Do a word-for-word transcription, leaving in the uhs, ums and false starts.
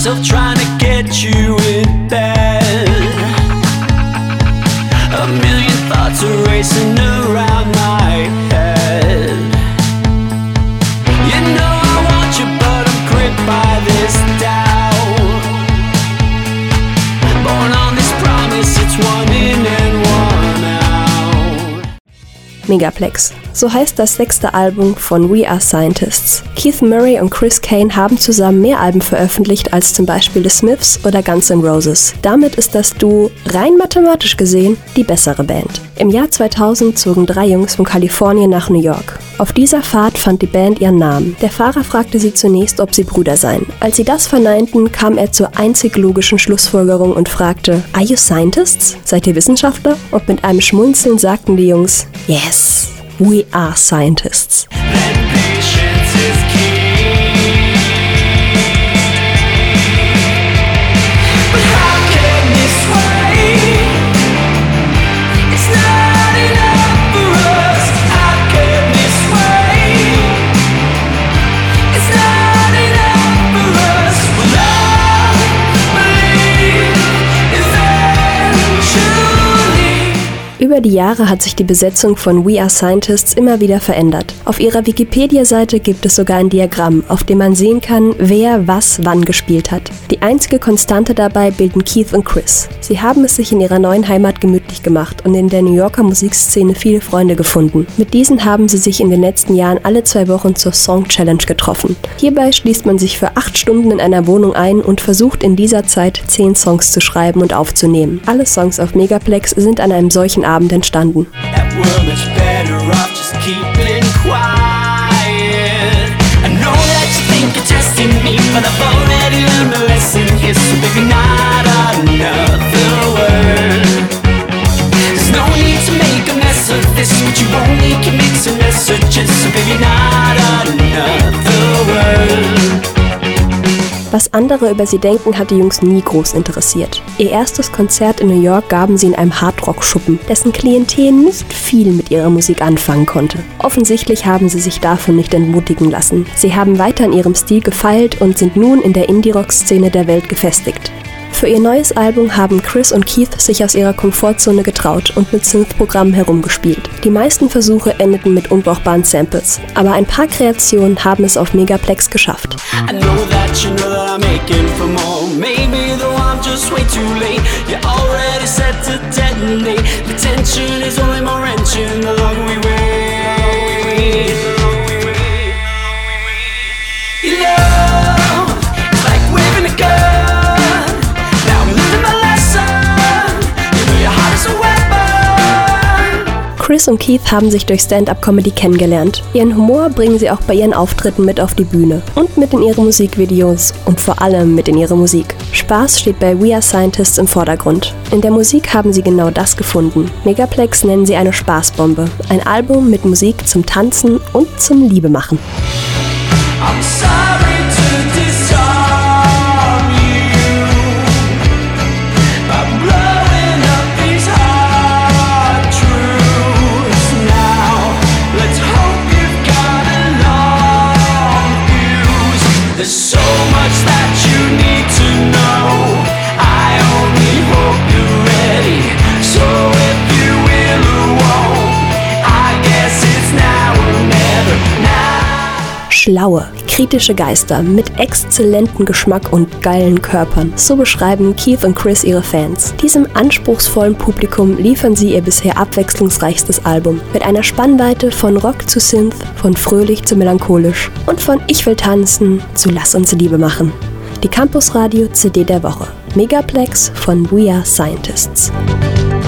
myself trying to get you in bed. A million thoughts are racing around my head. You know I want you, but I'm gripped by this doubt. Born on this promise, it's one in and one out. Megaplex. So heißt das sechste Album von We Are Scientists. Keith Murray und Chris Kane haben zusammen mehr Alben veröffentlicht als zum Beispiel The Smiths oder Guns N' Roses. Damit ist das Duo, rein mathematisch gesehen, die bessere Band. Im Jahr zweitausend zogen drei Jungs von Kalifornien nach New York. Auf dieser Fahrt fand die Band ihren Namen. Der Fahrer fragte sie zunächst, ob sie Brüder seien. Als sie das verneinten, kam er zur einzig logischen Schlussfolgerung und fragte: Are you scientists? Seid ihr Wissenschaftler? Und mit einem Schmunzeln sagten die Jungs: Yes, we are scientists. Über die Jahre hat sich die Besetzung von We Are Scientists immer wieder verändert. Auf ihrer Wikipedia-Seite gibt es sogar ein Diagramm, auf dem man sehen kann, wer was wann gespielt hat. Die einzige Konstante dabei bilden Keith und Chris. Sie haben es sich in ihrer neuen Heimat gemütlich gemacht und in der New Yorker Musikszene viele Freunde gefunden. Mit diesen haben sie sich in den letzten Jahren alle zwei Wochen zur Song Challenge getroffen. Hierbei schließt man sich für acht Stunden in einer Wohnung ein und versucht in dieser Zeit zehn Songs zu schreiben und aufzunehmen. Alle Songs auf Megaplex sind an einem solchen Abend entstanden. Was andere über sie denken, hat die Jungs nie groß interessiert. Ihr erstes Konzert in New York gaben sie in einem Hardrock-Schuppen, dessen Klientel nicht viel mit ihrer Musik anfangen konnte. Offensichtlich haben sie sich davon nicht entmutigen lassen. Sie haben weiter an ihrem Stil gefeilt und sind nun in der Indie-Rock-Szene der Welt gefestigt. Für ihr neues Album haben Chris und Keith sich aus ihrer Komfortzone getraut und mit Synth-Programmen herumgespielt. Die meisten Versuche endeten mit unbrauchbaren Samples, aber ein paar Kreationen haben es auf Megaplex geschafft. Chris und Keith haben sich durch Stand-up-Comedy kennengelernt. Ihren Humor bringen sie auch bei ihren Auftritten mit auf die Bühne und mit in ihre Musikvideos und vor allem mit in ihre Musik. Spaß steht bei We Are Scientists im Vordergrund. In der Musik haben sie genau das gefunden. Megaplex nennen sie eine Spaßbombe. Ein Album mit Musik zum Tanzen und zum Liebemachen. I'm sorry to disarm you by blowing up these hard truths now. Let's hope you've got a long fuse. There's so much that you need to know. I only hope you're ready. So if you will or won't, I guess it's now or never. Now. Schlaue, kritische Geister mit exzellentem Geschmack und geilen Körpern. So beschreiben Keith und Chris ihre Fans. Diesem anspruchsvollen Publikum liefern sie ihr bisher abwechslungsreichstes Album. Mit einer Spannweite von Rock zu Synth, von fröhlich zu melancholisch und von Ich will tanzen zu Lass uns Liebe machen. Die Campus Radio C D der Woche. Megaplex von We Are Scientists.